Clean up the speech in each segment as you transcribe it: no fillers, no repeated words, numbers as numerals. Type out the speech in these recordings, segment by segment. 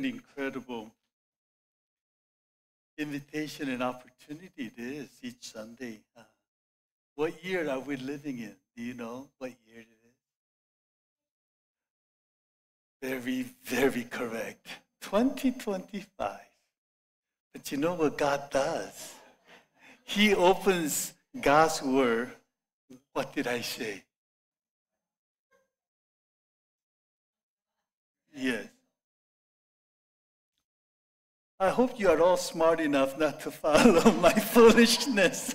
Incredible invitation and opportunity it is each Sunday. What year are we living in? Do you know what year it is? Very, very correct. 2025. But you know what God does? He opens God's Word. What did I say? Yes. I hope you are all smart enough not to follow my foolishness.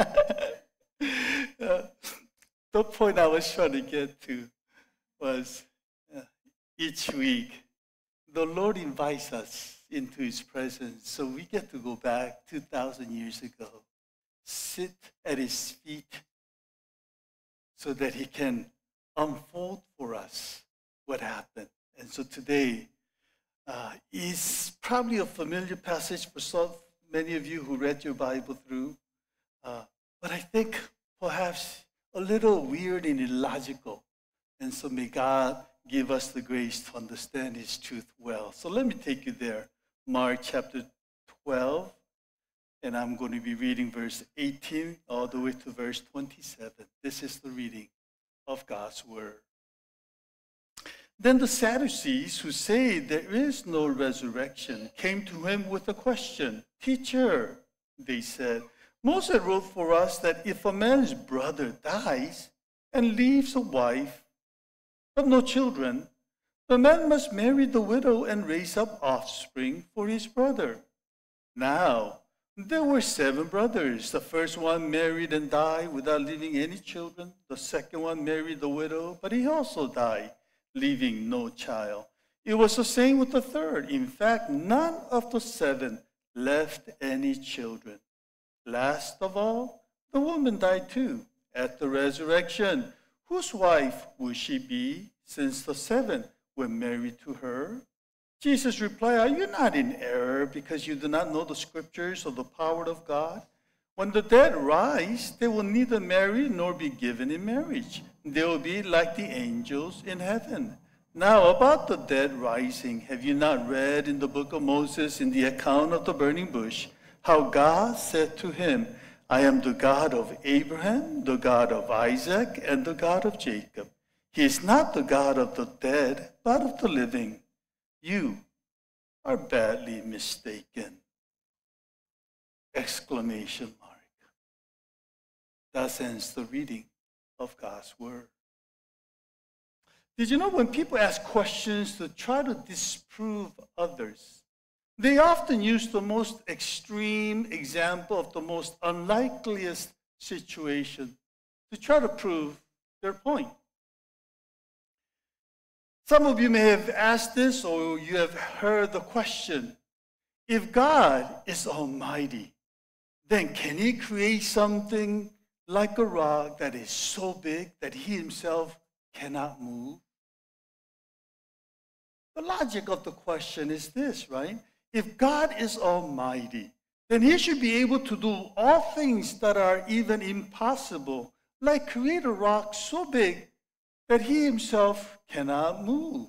The point I was trying to get to was each week, the Lord invites us into His presence. So we get to go back 2,000 years ago, sit at His feet so that He can unfold for us what happened. And so today, is probably a familiar passage for so many of you who read your Bible through, but I think perhaps a little weird and illogical. And so may God give us the grace to understand His truth well. So let me take you there. Mark chapter 12, and I'm going to be reading verse 18 all the way to verse 27. This is the reading of God's Word. Then the Sadducees, who say there is no resurrection, came to him with a question. Teacher, they said, Moses wrote for us that if a man's brother dies and leaves a wife but no children, the man must marry the widow and raise up offspring for his brother. Now, there were 7 brothers. The first one married and died without leaving any children. The second one married the widow, but he also died, leaving no child. It was the same with the third. In fact, none of the 7 left any children. Last of all, the woman died too. At the resurrection, whose wife will she be, since the 7 were married to her? Jesus replied, Are you not in error because you do not know the scriptures or the power of God? When the dead rise, they will neither marry nor be given in marriage. They will be like the angels in heaven. Now, about the dead rising, have you not read in the book of Moses, in the account of the burning bush, how God said to him, I am the God of Abraham, the God of Isaac, and the God of Jacob. He is not the God of the dead, but of the living. You are badly mistaken. Exclamation mark. Thus ends the reading of God's Word. Did you know when people ask questions to try to disprove others, they often use the most extreme example of the most unlikeliest situation to try to prove their point? Some of you may have asked this, or you have heard the question, if God is almighty, then can He create something like a rock that is so big that He Himself cannot move? The logic of the question is this, right? If God is almighty, then He should be able to do all things that are even impossible, like create a rock so big that He Himself cannot move.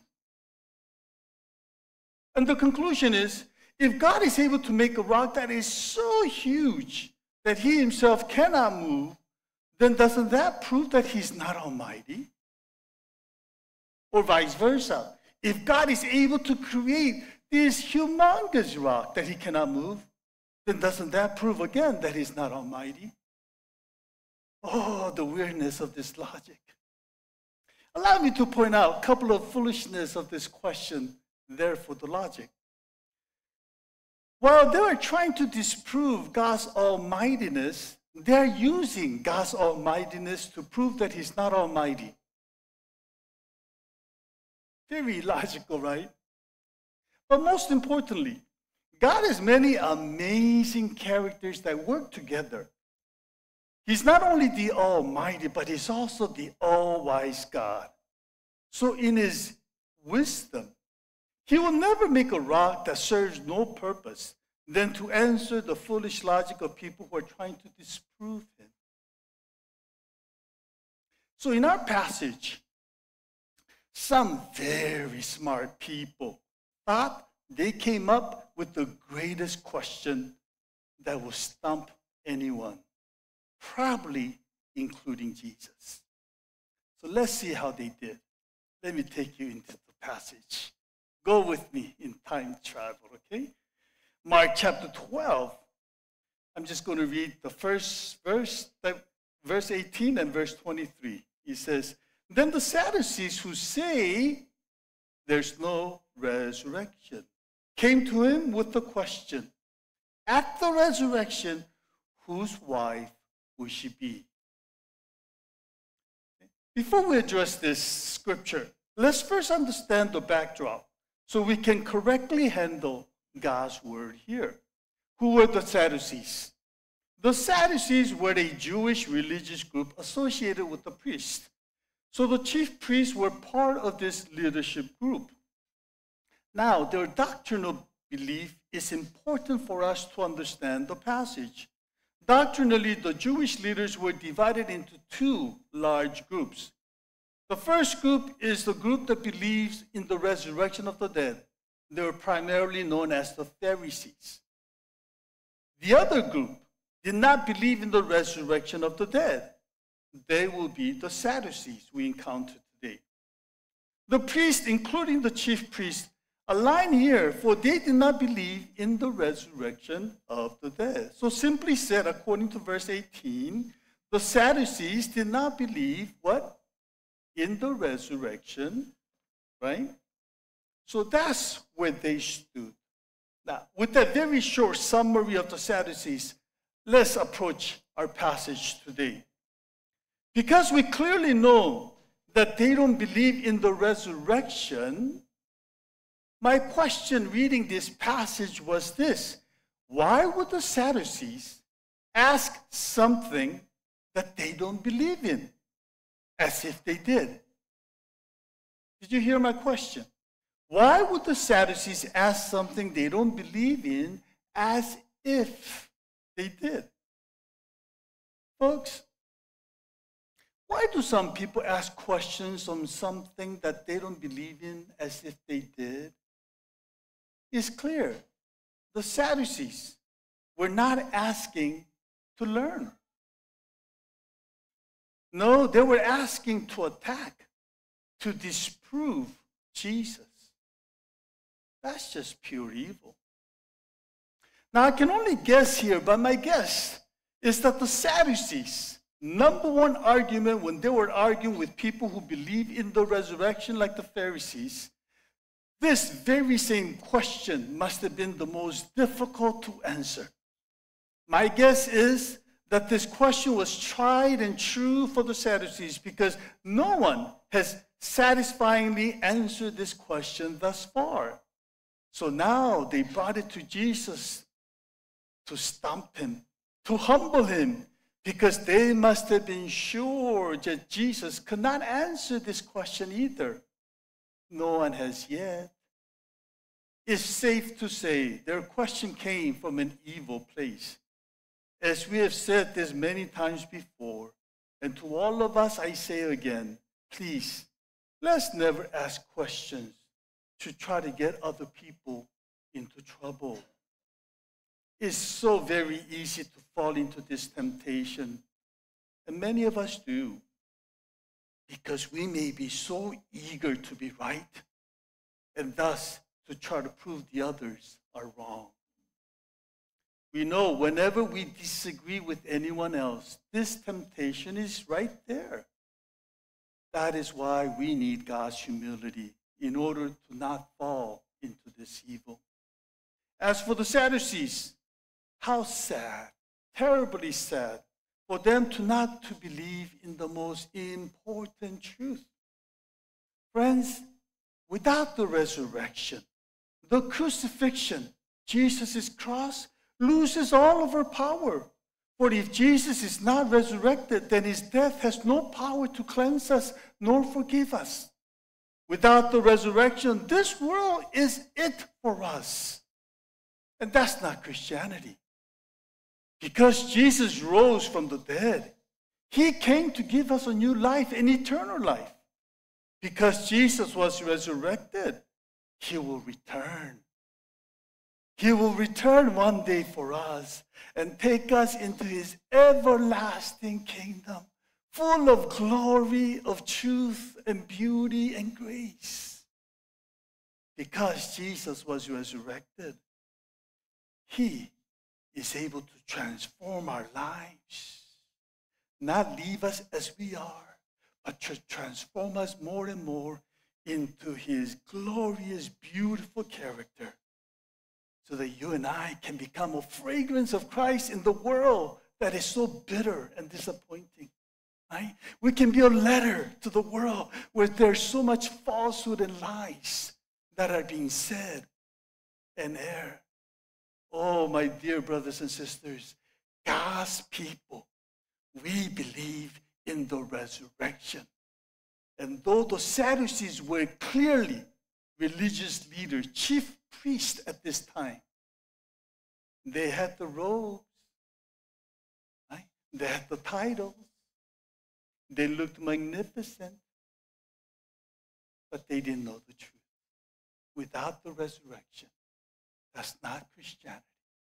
And the conclusion is, if God is able to make a rock that is so huge that He Himself cannot move, then doesn't that prove that He's not almighty? Or vice versa. If God is able to create this humongous rock that He cannot move, then doesn't that prove again that He's not almighty? Oh, the weirdness of this logic. Allow me to point out a couple of foolishness of this question, therefore the logic. While they are trying to disprove God's almightiness, they are using God's almightiness to prove that He's not almighty. Very logical, right? But most importantly, God has many amazing characters that work together. He's not only the Almighty, but He's also the all-wise God. So in His wisdom, He will never make a rock that serves no purpose than to answer the foolish logic of people who are trying to disprove Him. So in our passage, some very smart people thought they came up with the greatest question that will stump anyone, probably including Jesus. So let's see how they did. Let me take you into the passage. Go with me in time travel, okay? Mark chapter 12. I'm just going to read the first verse, verse 18 and verse 23. He says, then the Sadducees who say there's no resurrection came to him with the question, at the resurrection, whose wife will she be? Before we address this scripture, let's first understand the backdrop so we can correctly handle God's word here. Who were the Sadducees? The Sadducees were a Jewish religious group associated with the priest. So the chief priests were part of this leadership group. Now, their doctrinal belief is important for us to understand the passage. Doctrinally, the Jewish leaders were divided into two large groups. The first group is the group that believes in the resurrection of the dead. They were primarily known as the Pharisees. The other group did not believe in the resurrection of the dead. They will be the Sadducees we encounter today. The priests, including the chief priest, align here, for they did not believe in the resurrection of the dead. So simply said, according to verse 18, the Sadducees did not believe what? In the resurrection, right? So that's where they stood. Now, with that very short summary of the Sadducees, let's approach our passage today. Because we clearly know that they don't believe in the resurrection, my question reading this passage was this: why would the Sadducees ask something that they don't believe in, as if they did? Did you hear my question? Why would the Sadducees ask something they don't believe in as if they did? Folks, why do some people ask questions on something that they don't believe in as if they did? It's clear. The Sadducees were not asking to learn. No, they were asking to attack, to disprove Jesus. That's just pure evil. Now, I can only guess here, but my guess is that the Sadducees' number one argument when they were arguing with people who believe in the resurrection like the Pharisees, this very same question must have been the most difficult to answer. My guess is that this question was tried and true for the Sadducees because no one has satisfyingly answered this question thus far. So now they brought it to Jesus to stump him, to humble him, because they must have been sure that Jesus could not answer this question either. No one has yet. It's safe to say their question came from an evil place. As we have said this many times before, and to all of us I say again, please, let's never ask questions to try to get other people into trouble. It's so very easy to fall into this temptation, and many of us do, because we may be so eager to be right, and thus to try to prove the others are wrong. We know whenever we disagree with anyone else, this temptation is right there. That is why we need God's humility in order to not fall into this evil. As for the Sadducees, how sad, terribly sad, for them not to believe in the most important truth. Friends, without the resurrection, the crucifixion, Jesus' cross, loses all of our power. For if Jesus is not resurrected, then his death has no power to cleanse us nor forgive us. Without the resurrection, this world is it for us. And that's not Christianity. Because Jesus rose from the dead, he came to give us a new life, an eternal life. Because Jesus was resurrected, he will return He will return one day for us and take us into his everlasting kingdom, full of glory, of truth and beauty and grace. Because Jesus was resurrected, he is able to transform our lives. Not leave us as we are, but to transform us more and more into his glorious, beautiful character, so that you and I can become a fragrance of Christ in the world that is so bitter and disappointing. Right? We can be a letter to the world where there's so much falsehood and lies that are being said and aired. Oh, my dear brothers and sisters, God's people, we believe in the resurrection. And though the Sadducees were clearly religious leaders, chief priests at this time, they had the robes, right? They had the titles, they looked magnificent, but they didn't know the truth. Without the resurrection, that's not Christianity.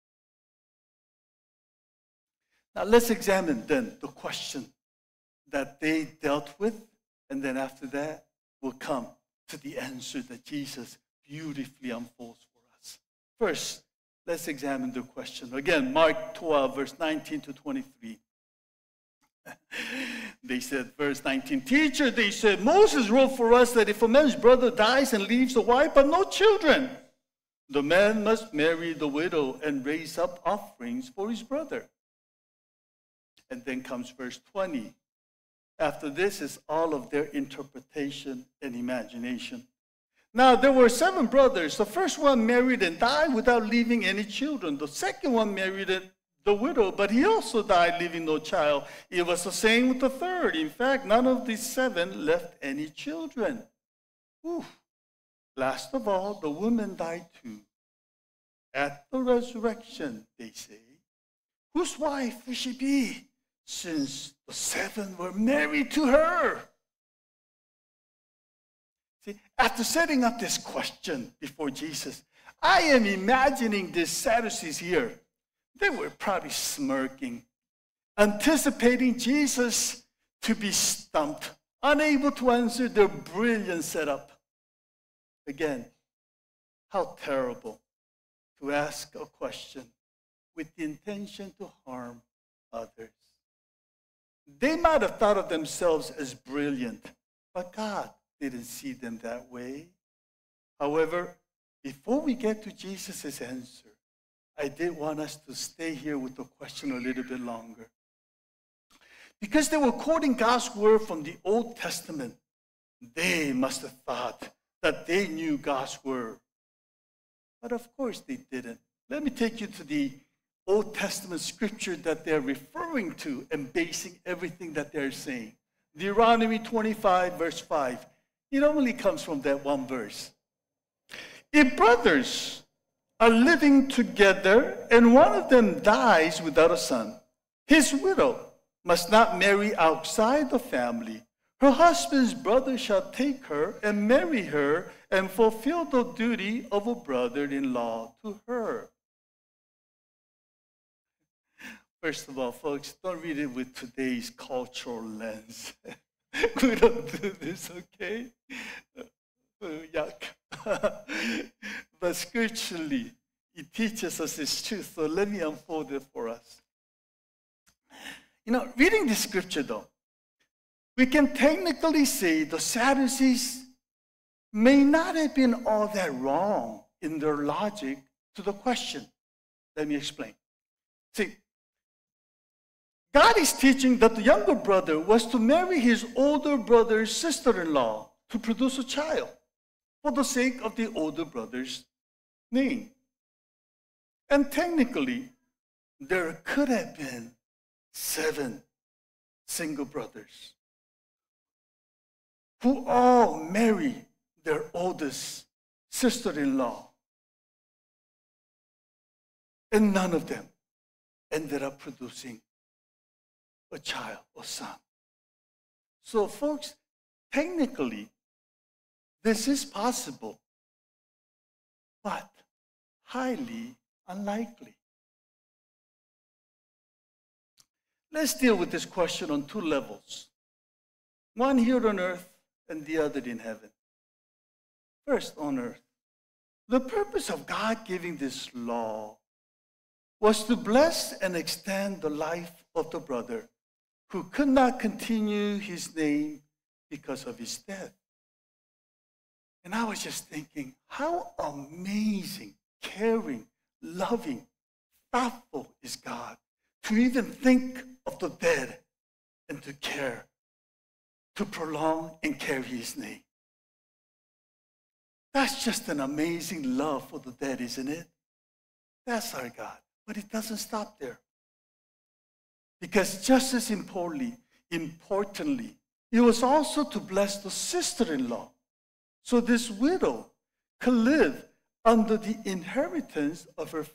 Now let's examine then the question that they dealt with, and then after that, we'll come to the answer that Jesus beautifully unfolds for us. First, let's examine the question. Again, Mark 12, verse 19 to 23. They said, verse 19, "Teacher," they said, "Moses wrote for us that if a man's brother dies and leaves a wife but no children, the man must marry the widow and raise up offerings for his brother." And then comes verse 20. After this is all of their interpretation and imagination. "Now there were 7 brothers. The first one married and died without leaving any children. The second one married the widow, but he also died leaving no child. It was the same with the third. In fact, none of these 7 left any children. Whew. Last of all, the woman died too. At the resurrection," they say, "whose wife will she be, since the 7 were married to her?" See, after setting up this question before Jesus, I am imagining these Sadducees here. They were probably smirking, anticipating Jesus to be stumped, unable to answer their brilliant setup. Again, how terrible to ask a question with the intention to harm others. They might have thought of themselves as brilliant, but God didn't see them that way. However, before we get to Jesus' answer, I did want us to stay here with the question a little bit longer. Because they were quoting God's word from the Old Testament, they must have thought that they knew God's word. But of course they didn't. Let me take you to the Old Testament scripture that they're referring to and basing everything that they're saying. Deuteronomy 25, verse 5. It only comes from that one verse. "If brothers are living together and one of them dies without a son, his widow must not marry outside the family. Her husband's brother shall take her and marry her and fulfill the duty of a brother-in-law to her." First of all, folks, don't read it with today's cultural lens. We don't do this, okay? Yuck. But scripturally, it teaches us this truth. So let me unfold it for us. You know, reading the scripture, though, we can technically say the Sadducees may not have been all that wrong in their logic to the question. Let me explain. See, God is teaching that the younger brother was to marry his older brother's sister-in-law to produce a child for the sake of the older brother's name. And technically, there could have been 7 single brothers who all married their oldest sister-in-law. And none of them ended up producing a child, a son. So folks, technically, this is possible, but highly Unlikely. Let's deal with this question on two levels. One here on earth and the other in heaven. First, on earth. The purpose of God giving this law was to bless and extend the life of the brother who could not continue his name because of his death. And I was just thinking, how amazing, caring, loving, thoughtful is God to even think of the dead and to care, to prolong and carry his name. That's just an amazing love for the dead, isn't it? That's our God. But it doesn't stop there. Because just as importantly, it was also to bless the sister-in-law. So this widow could live under the inheritance of her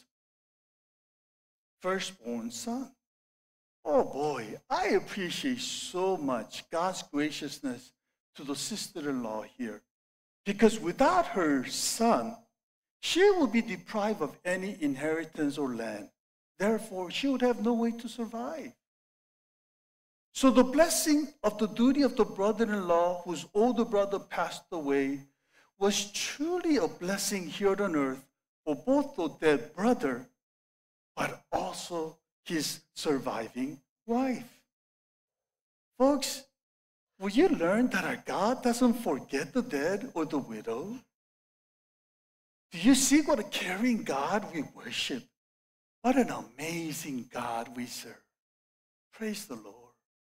firstborn son. Oh boy, I appreciate so much God's graciousness to the sister-in-law here. Because without her son, she would be deprived of any inheritance or land. Therefore, she would have no way to survive. So the blessing of the duty of the brother-in-law whose older brother passed away was truly a blessing here on earth for both the dead brother, but also his surviving wife. Folks, will you learn that our God doesn't forget the dead or the widow? Do you see what a caring God we worship? What an amazing God we serve. Praise the Lord.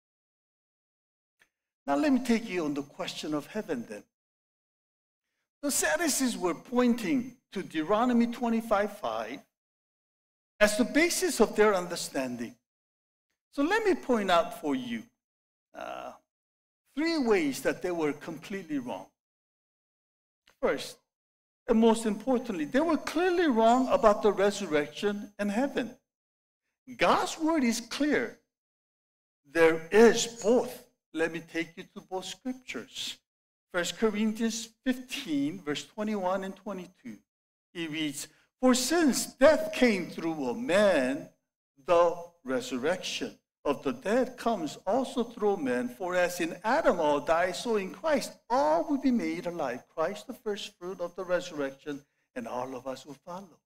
Now let me take you on the question of heaven then. The Sadducees were pointing to Deuteronomy 25:5 as the basis of their understanding. So let me point out for you 3 ways that they were completely wrong. First, and most importantly, they were clearly wrong about the resurrection and heaven. God's word is clear. There is both. Let me take you to both scriptures. 1 Corinthians 15, verse 21 and 22. It reads, "For since death came through a man, the resurrection of the dead comes also through men. For as in Adam all die, so in Christ all will be made alive. Christ the first fruit of the resurrection, and all of us will follow."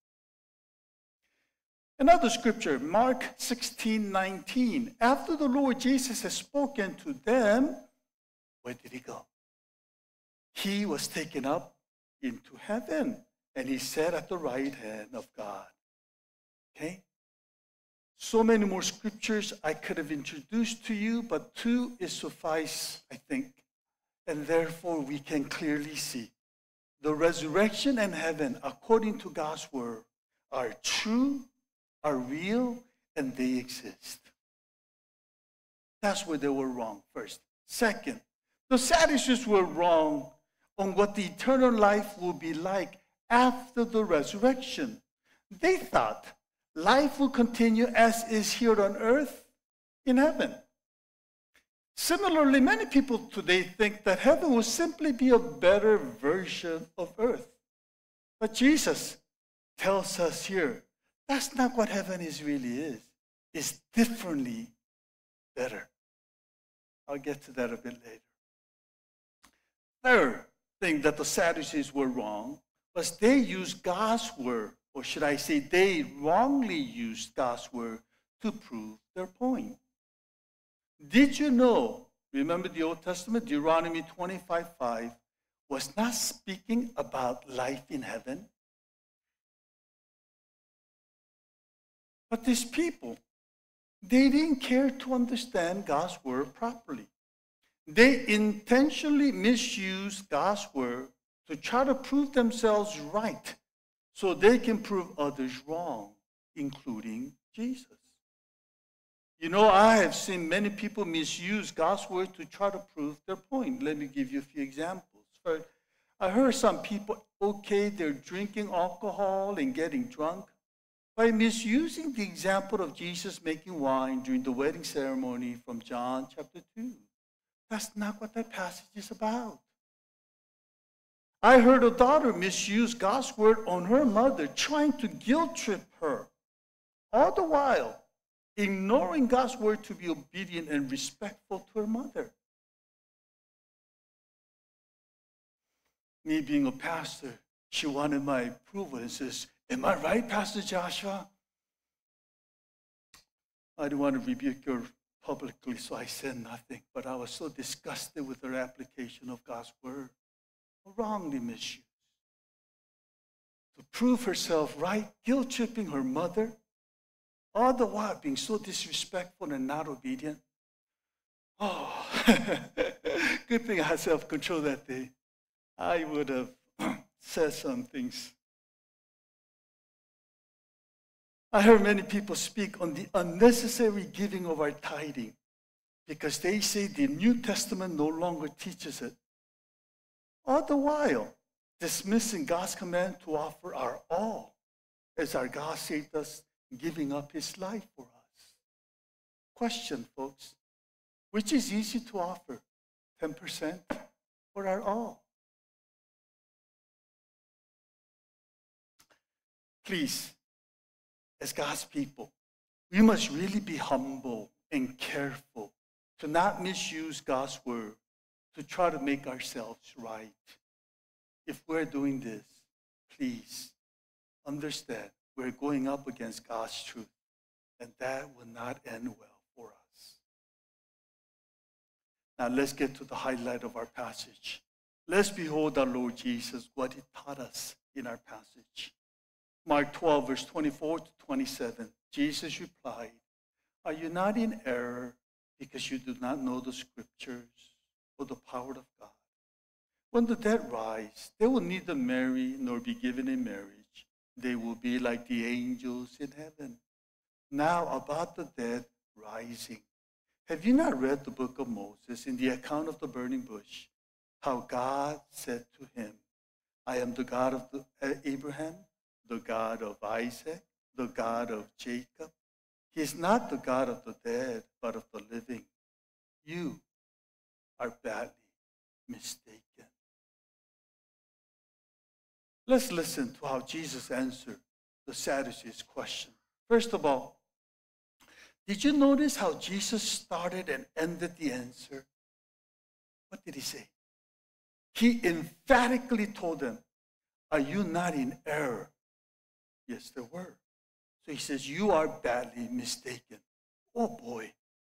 Another scripture, Mark 16:19. After the Lord Jesus has spoken to them, where did he go? He was taken up into heaven, and he sat at the right hand of God. Okay? So many more scriptures I could have introduced to you, but 2 is suffice, I think. And therefore, we can clearly see the resurrection and heaven, according to God's word, are true, are real, and they exist. That's where they were wrong, first. Second, the Sadducees were wrong on what the eternal life will be like after the resurrection. They thought life will continue as is here on earth in heaven. Similarly, many people today think that heaven will simply be a better version of earth. But Jesus tells us here, that's not what heaven really is. It's differently better. I'll get to that a bit later. Third thing that the Sadducees were wrong was they used God's word, or should I say they wrongly used God's word to prove their point. Did you know, remember the Old Testament, Deuteronomy 25:5 was not speaking about life in heaven? But these people, they didn't care to understand God's word properly. They intentionally misused God's word to try to prove themselves right so they can prove others wrong, including Jesus. You know, I have seen many people misuse God's word to try to prove their point. Let me give you a few examples. First, I heard some people, okay, they're drinking alcohol and getting drunk by misusing the example of Jesus making wine during the wedding ceremony from John chapter 2. That's not what that passage is about. I heard a daughter misuse God's word on her mother, trying to guilt trip her, all the while ignoring God's word to be obedient and respectful to her mother. Me being a pastor, she wanted my approval and says, "Am I right, Pastor Joshua?" I didn't want to rebuke her publicly, so I said nothing. But I was so disgusted with her application of God's word, wrongly misused. To prove herself right, guilt-tripping her mother, all the while being so disrespectful and not obedient. Oh, good thing I had self-control that day. I would have said some things. I heard many people speak on the unnecessary giving of our tithing because they say the New Testament no longer teaches it. All the while dismissing God's command to offer our all as our God saved us, giving up his life for us. Question, folks, which is easy to offer, 10% or our all? Please, as God's people, we must really be humble and careful to not misuse God's word to try to make ourselves right. If we're doing this, please understand we're going up against God's truth, and that will not end well for us. Now let's get to the highlight of our passage. Let's behold our Lord Jesus, what he taught us in our passage. Mark 12, verse 24 to 27. Jesus replied, "Are you not in error because you do not know the scriptures or the power of God? When the dead rise, they will neither marry nor be given in marriage. They will be like the angels in heaven. Now about the dead rising. Have you not read the book of Moses in the account of the burning bush? How God said to him, I am the God of Abraham, the God of Isaac, the God of Jacob. He is not the God of the dead, but of the living. You are badly mistaken." Let's listen to how Jesus answered the Sadducees' question. First of all, did you notice how Jesus started and ended the answer? What did he say? He emphatically told them, "Are you not in error?" Yes, they were. So he says, "You are badly mistaken." Oh boy.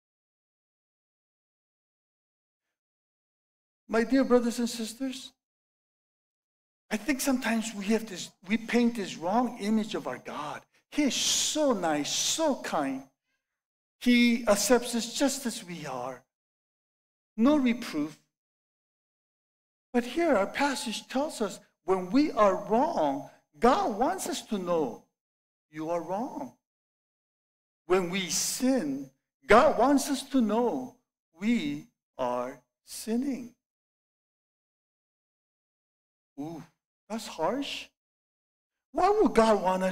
My dear brothers and sisters, I think sometimes we paint this wrong image of our God. He is so nice, so kind. He accepts us just as we are. No reproof. But here our passage tells us when we are wrong, God wants us to know you are wrong. When we sin, God wants us to know we are sinning. Ooh, that's harsh. Why would God want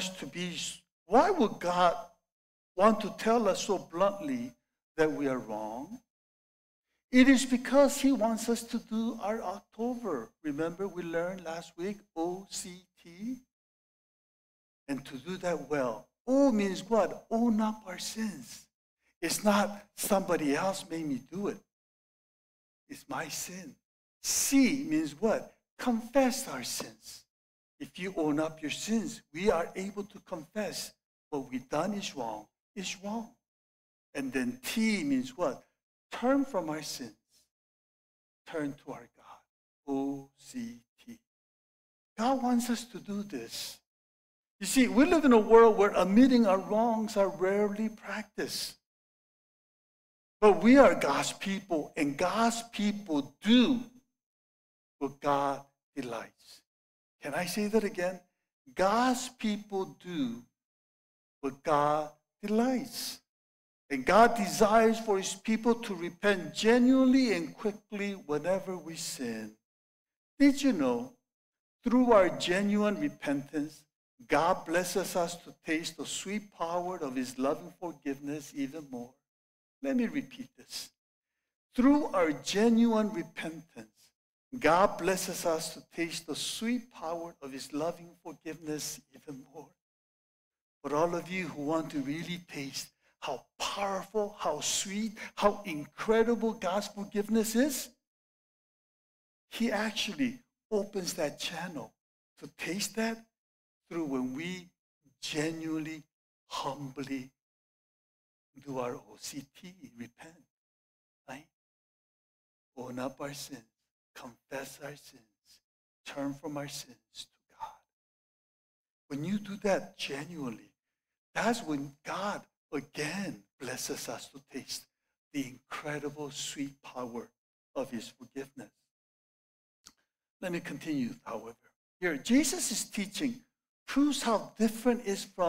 to tell us so bluntly that we are wrong? It is because he wants us to do our October. Remember we learned last week, OCT? And to do that well. O means what? Own up our sins. It's not somebody else made me do it. It's my sin. C means what? Confess our sins. If you own up your sins, we are able to confess what we've done is wrong. And then T means what? Turn from our sins. Turn to our God. O-C-T. God wants us to do this. You see, we live in a world where admitting our wrongs are rarely practiced. But we are God's people, and God's people do what God delights. Can I say that again? God's people do what God delights. And God desires for his people to repent genuinely and quickly whenever we sin. Did you know, through our genuine repentance, God blesses us to taste the sweet power of his loving forgiveness even more? Let me repeat this. Through our genuine repentance, God blesses us to taste the sweet power of his loving forgiveness even more. For all of you who want to really taste how powerful, how sweet, how incredible God's forgiveness is, he actually opens that channel to taste that through when we genuinely, humbly do our OCT, repent, right? Own up our sins, confess our sins, turn from our sins to God. When you do that genuinely, that's when God again blesses us to taste the incredible sweet power of his forgiveness. Let me continue, however. Here, Jesus' teaching proves how different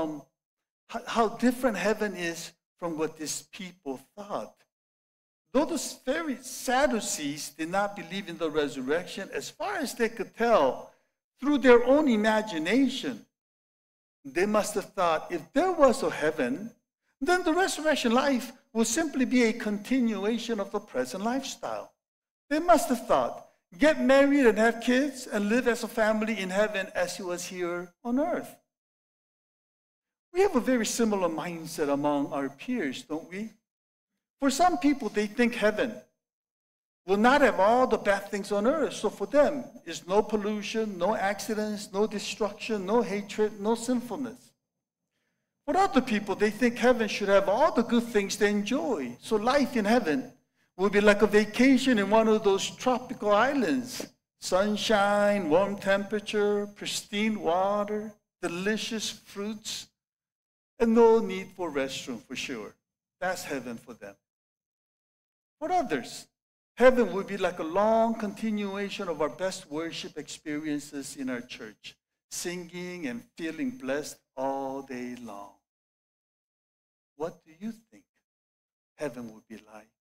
heaven is from what these people thought. Though the very Sadducees did not believe in the resurrection, as far as they could tell, through their own imagination, they must have thought if there was a heaven, then the resurrection life will simply be a continuation of the present lifestyle. They must have thought, get married and have kids and live as a family in heaven as it was here on earth. We have a very similar mindset among our peers, don't we? For some people, they think heaven will not have all the bad things on earth. So for them, it's no pollution, no accidents, no destruction, no hatred, no sinfulness. For other people, they think heaven should have all the good things they enjoy. So life in heaven will be like a vacation in one of those tropical islands. Sunshine, warm temperature, pristine water, delicious fruits, and no need for restroom for sure. That's heaven for them. For others, heaven will be like a long continuation of our best worship experiences in our church, singing and feeling blessed all day long. What do you think heaven will be like?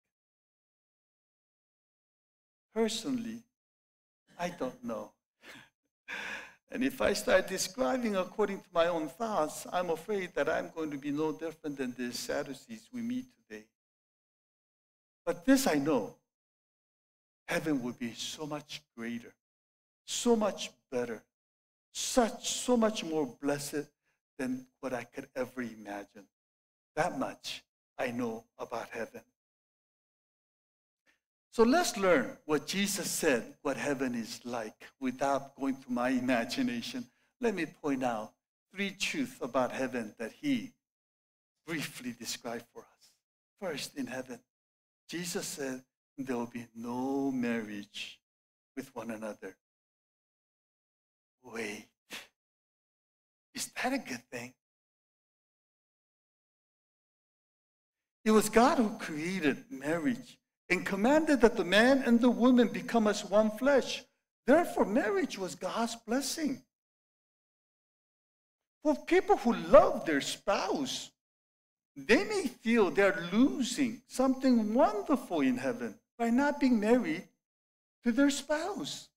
Personally, I don't know. And if I start describing according to my own thoughts, I'm afraid that I'm going to be no different than the Sadducees we meet today. But this I know, heaven will be so much greater, so much better, so much more blessed than what I could ever imagine. That much I know about heaven. So let's learn what Jesus said, what heaven is like, without going to my imagination. Let me point out 3 truths about heaven that he briefly described for us. First, in heaven, Jesus said there will be no marriage with one another. Wait, is that a good thing? It was God who created marriage and commanded that the man and the woman become as one flesh. Therefore, marriage was God's blessing. For people who love their spouse, they may feel they're losing something wonderful in heaven by not being married to their spouse.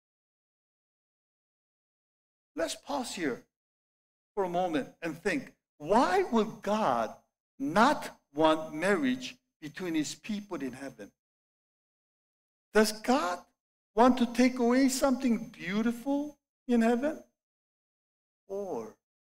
Let's pause here for a moment and think, why would God not want marriage between his people in heaven? Does God want to take away something beautiful in heaven? Or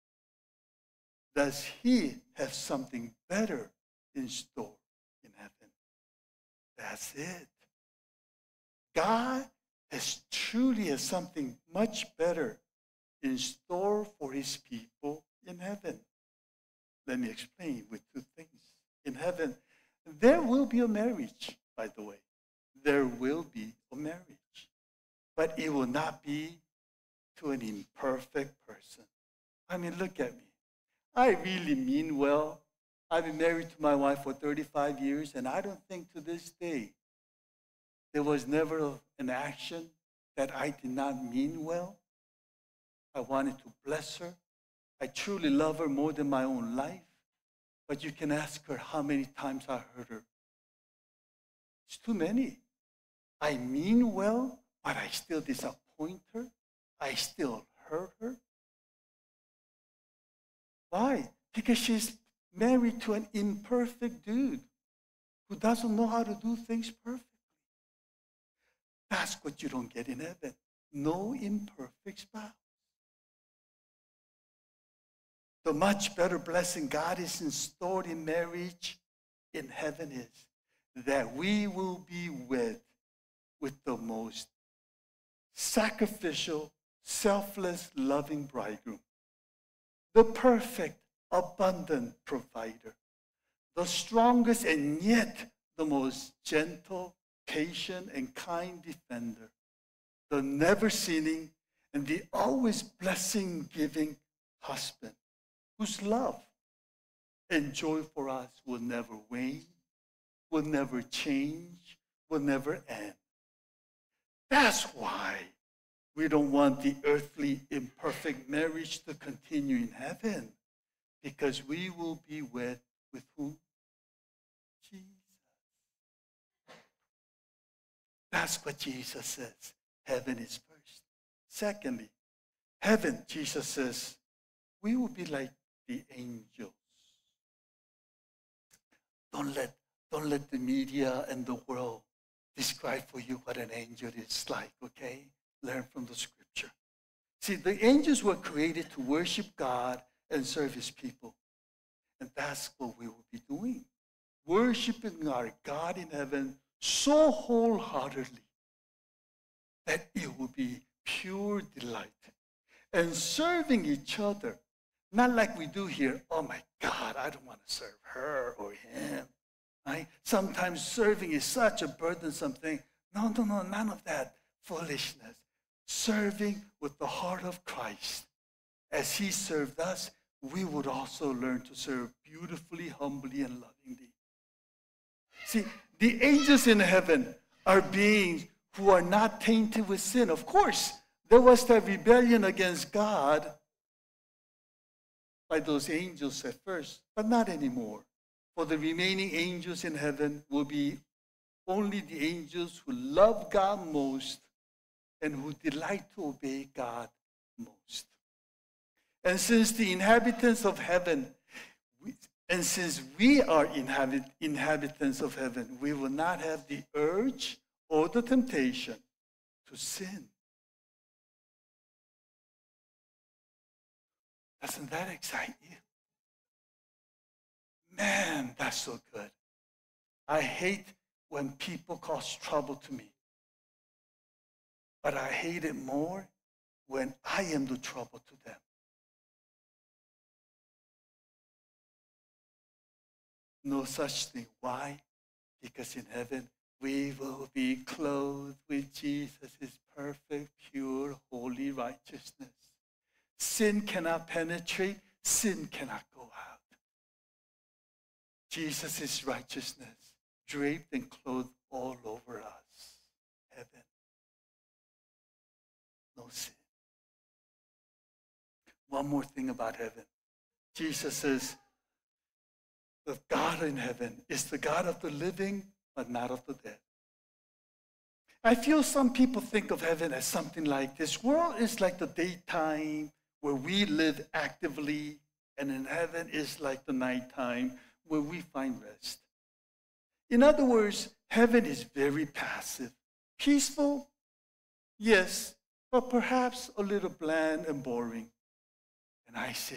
does he have something better in store in heaven? That's it. God truly has something much better in store for his people in heaven. Let me explain with 2 things. In heaven, there will be a marriage, by the way. There will be a marriage. But it will not be to an imperfect person. I mean, look at me. I really mean well. I've been married to my wife for 35 years, and I don't think to this day there was never an action that I did not mean well. I wanted to bless her. I truly love her more than my own life. But you can ask her how many times I hurt her. It's too many. I mean well, but I still disappoint her. I still hurt her. Why? Because she's married to an imperfect dude who doesn't know how to do things perfectly. That's what you don't get in heaven. No imperfect spouse. The much better blessing God is in store in marriage in heaven is that we will be with the most sacrificial, selfless, loving bridegroom, the perfect, abundant provider, the strongest and yet the most gentle, patient, and kind defender, the never sinning and the always blessing-giving husband, whose love and joy for us will never wane, will never change, will never end. That's why we don't want the earthly imperfect marriage to continue in heaven, because we will be with whom? Jesus. That's what Jesus says. Heaven is first. Secondly, heaven, Jesus says, we will be like the angels. Don't let the media and the world describe for you what an angel is like, okay? Learn from the scripture. See, the angels were created to worship God and serve his people. And that's what we will be doing. Worshiping our God in heaven so wholeheartedly that it will be pure delight. And serving each other, not like we do here, oh my God, I don't want to serve her or him. Right? Sometimes serving is such a burdensome thing. No, none of that foolishness. Serving with the heart of Christ. As he served us, we would also learn to serve beautifully, humbly, and lovingly. See, the angels in heaven are beings who are not tainted with sin. Of course, there was that rebellion against God by those angels at first, but not anymore. For the remaining angels in heaven will be only the angels who love God most and who delight to obey God most. And since the inhabitants of heaven, and since we are inhabitants of heaven, we will not have the urge or the temptation to sin. Doesn't that excite you? Man, that's so good. I hate when people cause trouble to me. But I hate it more when I am the trouble to them. No such thing. Why? Because in heaven, we will be clothed with Jesus' perfect, pure, holy righteousness. Sin cannot penetrate. Sin cannot go out. Jesus' righteousness draped and clothed all over us. Heaven. No sin. One more thing about heaven. Jesus says, the God in heaven is the God of the living, but not of the dead. I feel some people think of heaven as something like this world is like the daytime where we live actively, and in heaven is like the nighttime where we find rest. In other words, heaven is very passive. Peaceful, yes, but perhaps a little bland and boring. And I say,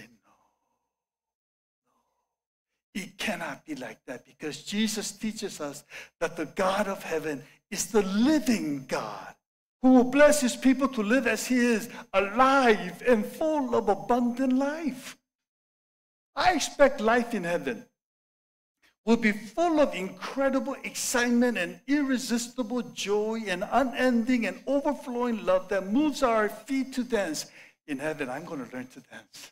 no. It cannot be like that, because Jesus teaches us that the God of heaven is the living God who will bless his people to live as he is, alive and full of abundant life. I expect life in heaven will be full of incredible excitement and irresistible joy and unending and overflowing love that moves our feet to dance. In heaven, I'm going to learn to dance.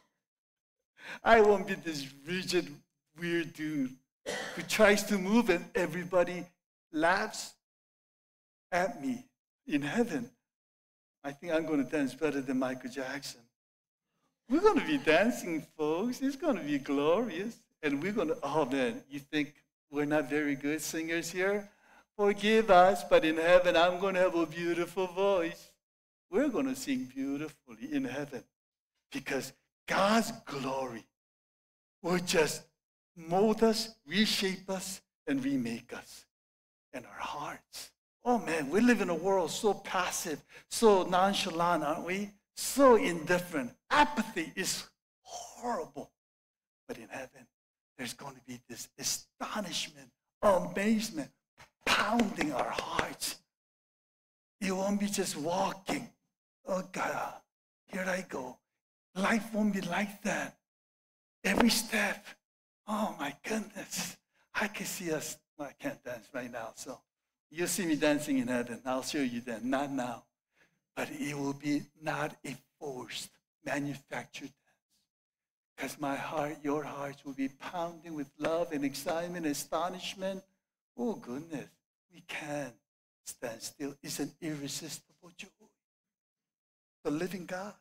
I won't be this rigid, weird dude who tries to move and everybody laughs at me. In heaven, I think I'm going to dance better than Michael Jackson. We're going to be dancing, folks. It's going to be glorious. And we're going to, oh man, you think we're not very good singers here? Forgive us, but in heaven, I'm going to have a beautiful voice. We're going to sing beautifully in heaven, because God's glory will just mold us, reshape us, and remake us. And our hearts, Oh man, we live in a world so passive, so nonchalant, aren't we? So indifferent. Apathy is horrible. But in heaven, there's going to be this astonishment, amazement, pounding our hearts. You won't be just walking. Oh God, here I go. Life won't be like that. Every step. Oh my goodness. I can see us. Well, I can't dance right now, so you'll see me dancing in heaven. I'll show you then. Not now. But it will be not a forced, manufactured dance. Because my heart, your hearts will be pounding with love and excitement, astonishment. Oh goodness. We can't stand still. It's an irresistible joy. The living God.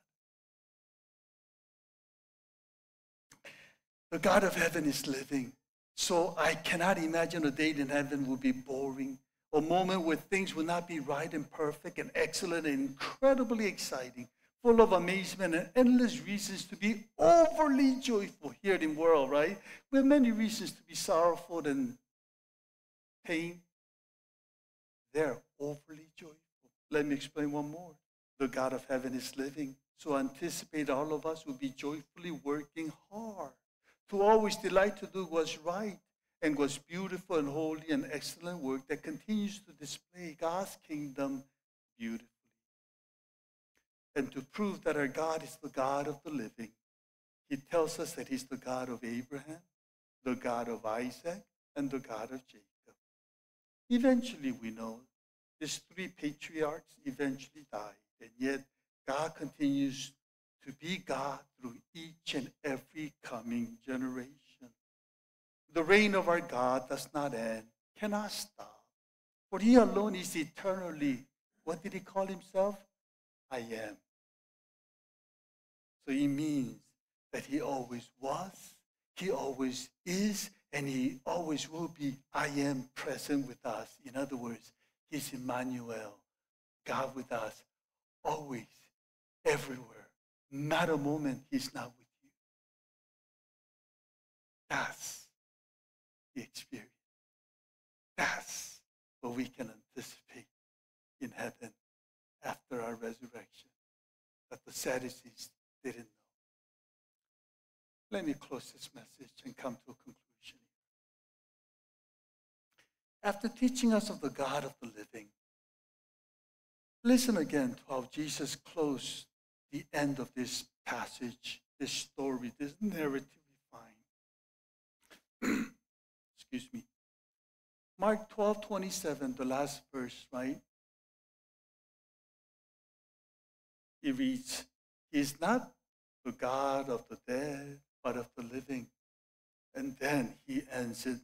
The God of heaven is living. So I cannot imagine a day in heaven will be boring. A moment where things will not be right and perfect and excellent and incredibly exciting, full of amazement and endless reasons to be overly joyful here in the world, right? We have many reasons to be sorrowful and pain. They're overly joyful. Let me explain one more. The God of heaven is living. So anticipate all of us will be joyfully working hard to always delight to do what's right and what's beautiful and holy and excellent work that continues to display God's kingdom beautifully. And to prove that our God is the God of the living, he tells us that he's the God of Abraham, the God of Isaac, and the God of Jacob. Eventually, we know these three patriarchs eventually died, and yet God continues to be God through each and every coming generation. The reign of our God does not end, cannot stop, for he alone is eternally, what did he call himself? I am. So he means that he always was, he always is, and he always will be, I am present with us. In other words, he's Emmanuel, God with us, always, everywhere. Not a moment he's not with you. That's the experience. That's what we can anticipate in heaven after our resurrection that the Sadducees didn't know. Let me close this message and come to a conclusion. After teaching us of the God of the living, listen again to how Jesus closed the end of this passage, this story, this narrative we find. Excuse me. Mark 12:27, the last verse, right? He reads, he is not the God of the dead, but of the living. And then he ends it,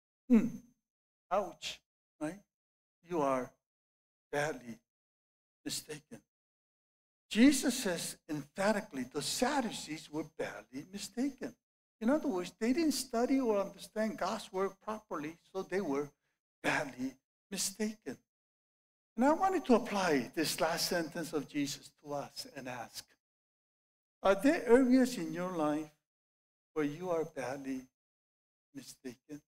ouch, right? You are badly mistaken. Jesus says emphatically the Sadducees were badly mistaken. In other words, they didn't study or understand God's word properly, so they were badly mistaken. And I wanted to apply this last sentence of Jesus to us and ask, are there areas in your life where you are badly mistaken?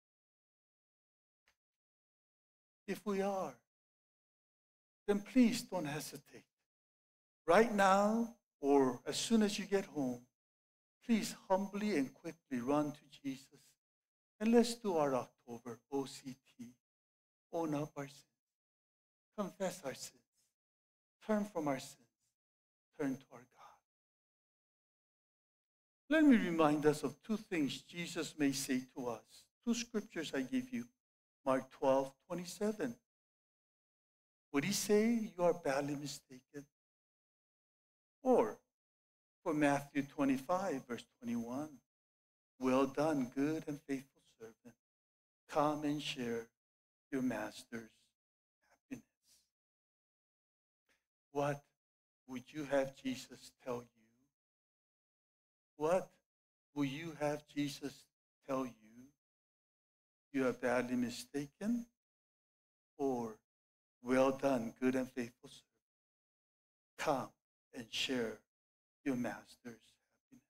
If we are, then please don't hesitate. Right now, or as soon as you get home, please humbly and quickly run to Jesus. And let's do our October OCT. Own up our sins. Confess our sins. Turn from our sins. Turn to our God. Let me remind us of two things Jesus may say to us. Two scriptures I give you. Mark 12:27. Would he say you are badly mistaken? Or for Matthew 25, verse 21, well done, good and faithful servant. Come and share your master's happiness. What would you have Jesus tell you? What will you have Jesus tell you? You are badly mistaken? Or well done, good and faithful servant. Come and share your master's happiness.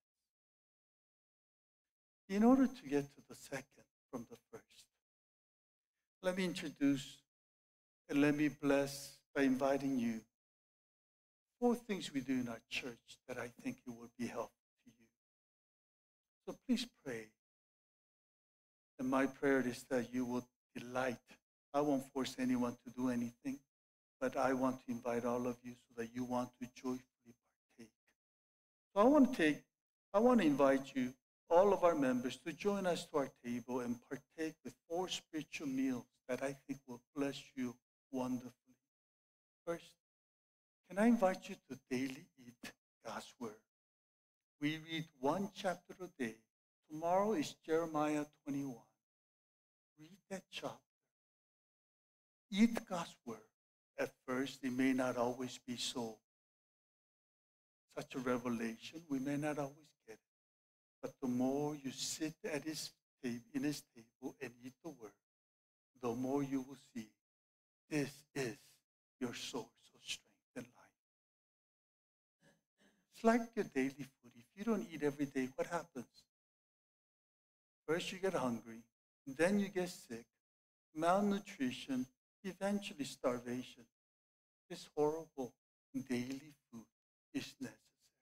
In order to get to the second from the first, let me introduce And let me bless by inviting you 4 things we do in our church that I think it will be helpful to you. So please pray. And my prayer is that you will delight. I won't force anyone to do anything, but I want to invite all of you so that you want to joyfully partake. So I want to invite you, all of our members, to join us to our table and partake with 4 spiritual meals that I think will bless you wonderfully. First, can I invite you to daily eat God's Word? We read 1 chapter a day. Tomorrow is Jeremiah 21. Read that chapter. Eat God's Word. At first, it may not always be so. Such a revelation, we may not always get it. But the more you sit at in his table and eat the Word, the more you will see this is your source of strength and life. It's like your daily food. If you don't eat every day, what happens? First you get hungry, then you get sick, malnutrition, eventually starvation. This horrible daily food is necessary.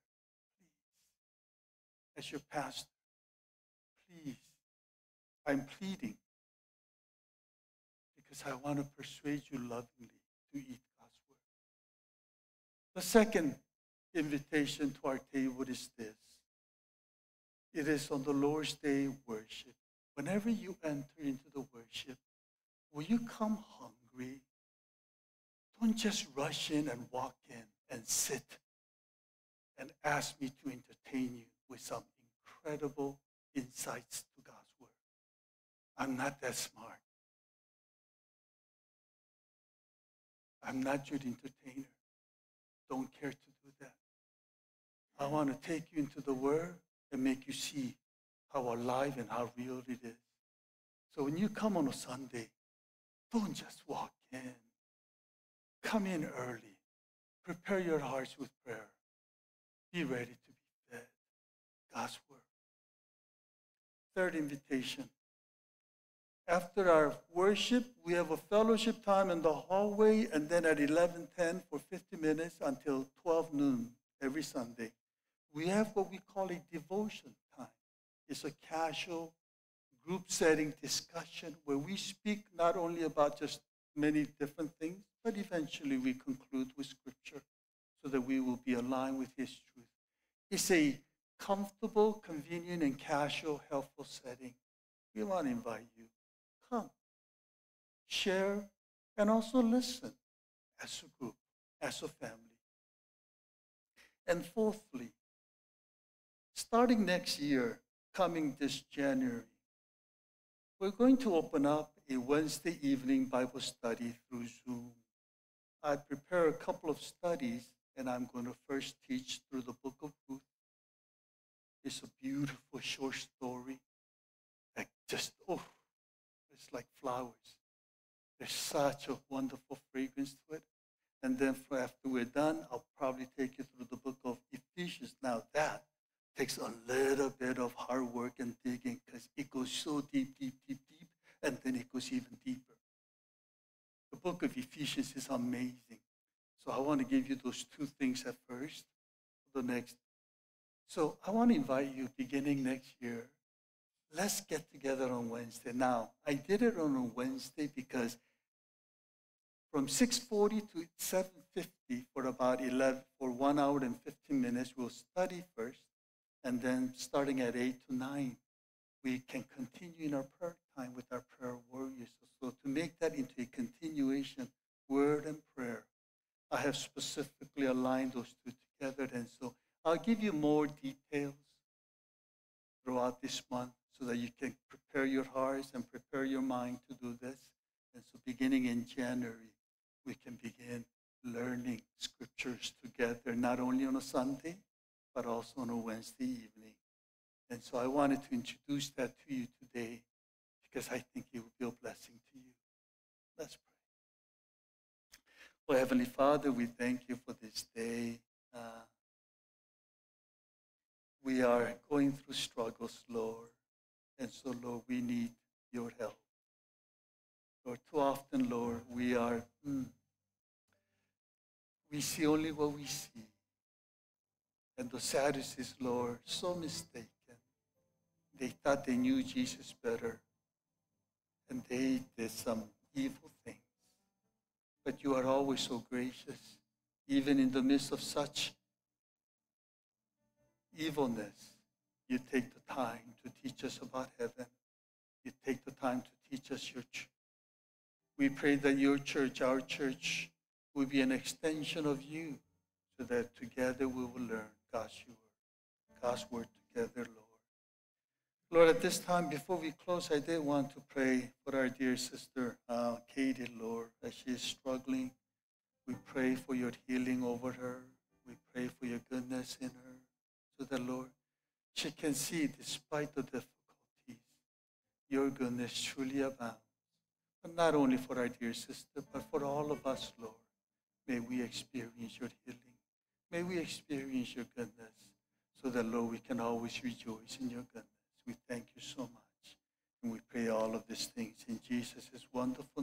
Please, as your pastor, please, I'm pleading because I want to persuade you lovingly to eat God's Word. The second invitation to our table is this. It is on the Lord's Day worship. Whenever you enter into the worship, will you come hungry? Don't just rush in and walk in and sit and ask me to entertain you with some incredible insights to God's Word. I'm not that smart. I'm not your entertainer. Don't care to do that. I want to take you into the Word and make you see how alive and how real it is. So when you come on a Sunday, don't just walk in. Come in early. Prepare your hearts with prayer. Be ready to be fed. God's Word. Third invitation. After our worship, we have a fellowship time in the hallway, and then at 11:10 for 50 minutes until 12 noon every Sunday, we have what we call a devotion time. It's a casual, group-setting discussion where we speak not only about just many different things, but eventually we conclude with Scripture so that we will be aligned with His truth. It's a comfortable, convenient, and casual, helpful setting. We want to invite you. Come, share, and also listen as a group, as a family. And fourthly, starting next year, coming this January, we're going to open up a Wednesday evening Bible study through Zoom. I prepare a couple of studies, and I'm going to first teach through the book of Ruth. It's a beautiful short story that just, it's like flowers. There's such a wonderful fragrance to it. And then after we're done, I'll probably take you through the book of Ephesians. Now that takes a little bit of hard work and digging because it goes so deep, and then it goes even deeper. The book of Ephesians is amazing. So I want to give you those 2 things at first. So I want to invite you beginning next year. Let's get together on Wednesday. Now, I did it on a Wednesday because from 6:40 to 7:50 for about 1 hour and 15 minutes, we'll study first. And then starting at 8 to 9, we can continue in our prayer time with our prayer warriors. So to make that into a continuation, word and prayer, I have specifically aligned those 2 together. And so I'll give you more details throughout this month so that you can prepare your hearts and prepare your mind to do this. And so beginning in January, we can begin learning scriptures together, not only on a Sunday, but also on a Wednesday evening. And so I wanted to introduce that to you today because I think it will be a blessing to you. Let's pray. Oh, Heavenly Father, we thank you for this day. We are going through struggles, Lord. And so, Lord, we need your help. Lord, too often, Lord, we see only what we see. And the Sadducees, Lord, so mistaken. They thought they knew Jesus better, and they did some evil things. But you are always so gracious, even in the midst of such evilness. You take the time to teach us about heaven. You take the time to teach us your truth. We pray that your church, our church, will be an extension of you, so that together we will learn God's word together, Lord. Lord, at this time, before we close, I did want to pray for our dear sister, Katie, Lord, as she is struggling. We pray for your healing over her. We pray for your goodness in her, so that, Lord, she can see, despite the difficulties, your goodness truly abounds. But not only for our dear sister, but for all of us, Lord. May we experience your healing. May we experience your goodness, so that, Lord, we can always rejoice in your goodness. We thank you so much. And we pray all of these things in Jesus' wonderful